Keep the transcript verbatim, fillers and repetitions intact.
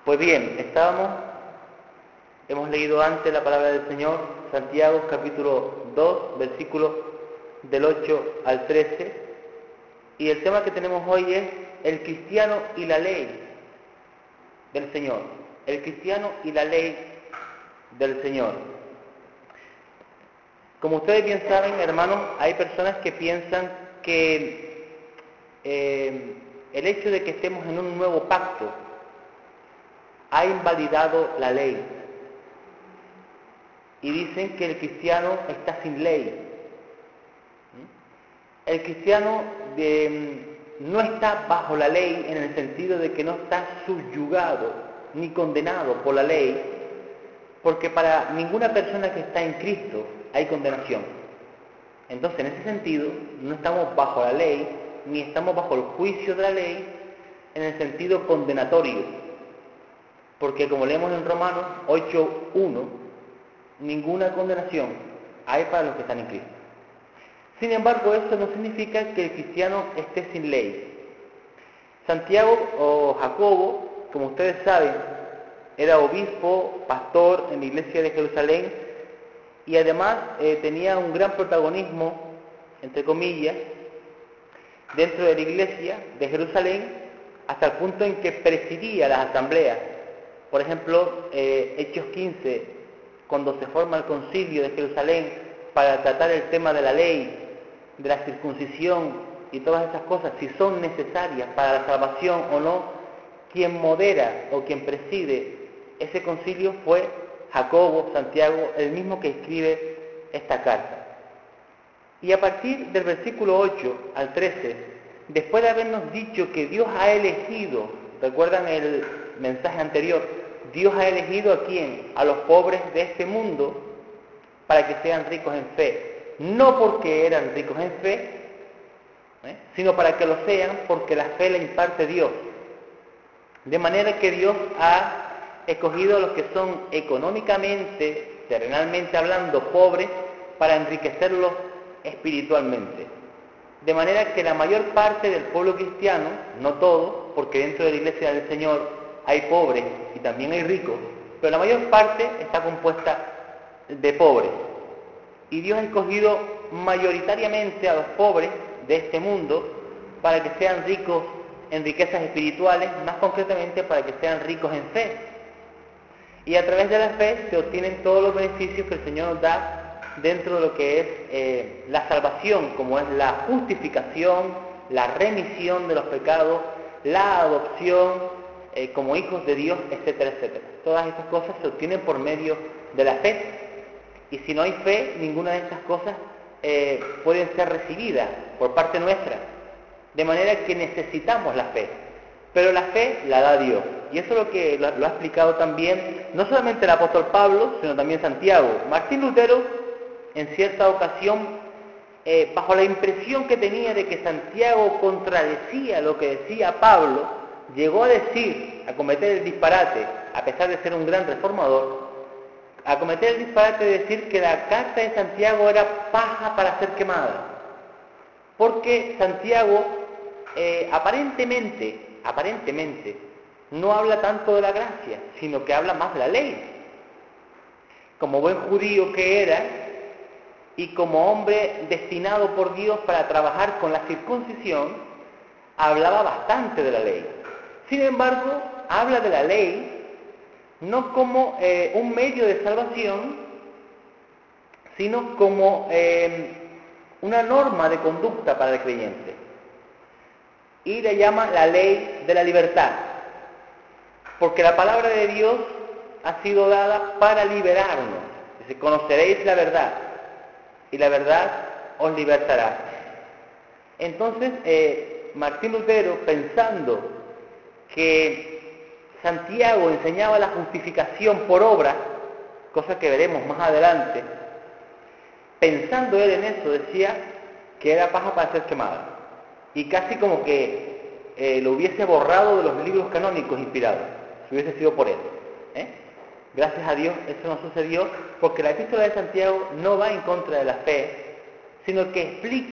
Pues bien, estábamos, hemos leído antes la palabra del Señor, Santiago capítulo dos, versículos del ocho al trece, y el tema que tenemos hoy es el cristiano y la ley del Señor. El cristiano y la ley del Señor. Como ustedes bien saben, hermanos, hay personas que piensan que eh, el hecho de que estemos en un nuevo pacto ha invalidado la ley. Y dicen que el cristiano está sin ley. El cristiano de, no está bajo la ley en el sentido de que no está subyugado ni condenado por la ley, porque para ninguna persona que está en Cristo hay condenación. Entonces, en ese sentido, no estamos bajo la ley, ni estamos bajo el juicio de la ley en el sentido condenatorio. Porque como leemos en Romanos ocho uno, ninguna condenación hay para los que están en Cristo. Sin embargo, eso no significa que el cristiano esté sin ley. Santiago o Jacobo, como ustedes saben, era obispo, pastor en la iglesia de Jerusalén y además eh, tenía un gran protagonismo, entre comillas, dentro de la iglesia de Jerusalén, hasta el punto en que presidía las asambleas. Por ejemplo, eh, Hechos quince, cuando se forma el concilio de Jerusalén para tratar el tema de la ley, de la circuncisión y todas esas cosas, si son necesarias para la salvación o no, quien modera o quien preside ese concilio fue Jacobo, Santiago, el mismo que escribe esta carta. Y a partir del versículo ocho al trece, después de habernos dicho que Dios ha elegido, ¿recuerdan el mensaje anterior? Dios ha elegido ¿a quién? A los pobres de este mundo para que sean ricos en fe. No porque eran ricos en fe, ¿eh? sino para que lo sean porque la fe la imparte Dios. De manera que Dios ha escogido a los que son económicamente, terrenalmente hablando, pobres, para enriquecerlos espiritualmente. De manera que la mayor parte del pueblo cristiano, no todo, porque dentro de la iglesia del Señor hay pobres y también hay ricos, pero la mayor parte está compuesta de pobres. Y Dios ha escogido mayoritariamente a los pobres de este mundo para que sean ricos en riquezas espirituales, más concretamente para que sean ricos en fe. Y a través de la fe se obtienen todos los beneficios que el Señor nos da dentro de lo que es eh, la salvación, como es la justificación, la remisión de los pecados, la adopción eh, como hijos de Dios, etcétera, etcétera. Todas estas cosas se obtienen por medio de la fe. Y si no hay fe, ninguna de estas cosas eh, pueden ser recibidas por parte nuestra. De manera que necesitamos la fe. Pero la fe la da Dios. Y eso es lo que lo, lo ha explicado también, no solamente el apóstol Pablo, sino también Santiago. Martín Lutero, en cierta ocasión, eh, bajo la impresión que tenía de que Santiago contradecía lo que decía Pablo, llegó a decir, a cometer el disparate, a pesar de ser un gran reformador, a cometer el disparate de decir que la carta de Santiago era paja para ser quemada. Porque Santiago eh, aparentemente, aparentemente, no habla tanto de la gracia, sino que habla más de la ley. Como buen judío que era, y como hombre destinado por Dios para trabajar con la circuncisión, hablaba bastante de la ley. Sin embargo, habla de la ley no como eh, un medio de salvación, sino como eh, una norma de conducta para el creyente. Y le llama la ley de la libertad, porque la palabra de Dios ha sido dada para liberarnos. Dice, conoceréis la verdad, y la verdad os libertará. Entonces, eh, Martín Lutero, pensando que Santiago enseñaba la justificación por obra, cosa que veremos más adelante, pensando él en eso, decía que era paja para ser quemada. Y casi como que eh, lo hubiese borrado de los libros canónicos inspirados, si hubiese sido por él. ¿eh? Gracias a Dios eso no sucedió, porque la epístola de Santiago no va en contra de la fe, sino que explica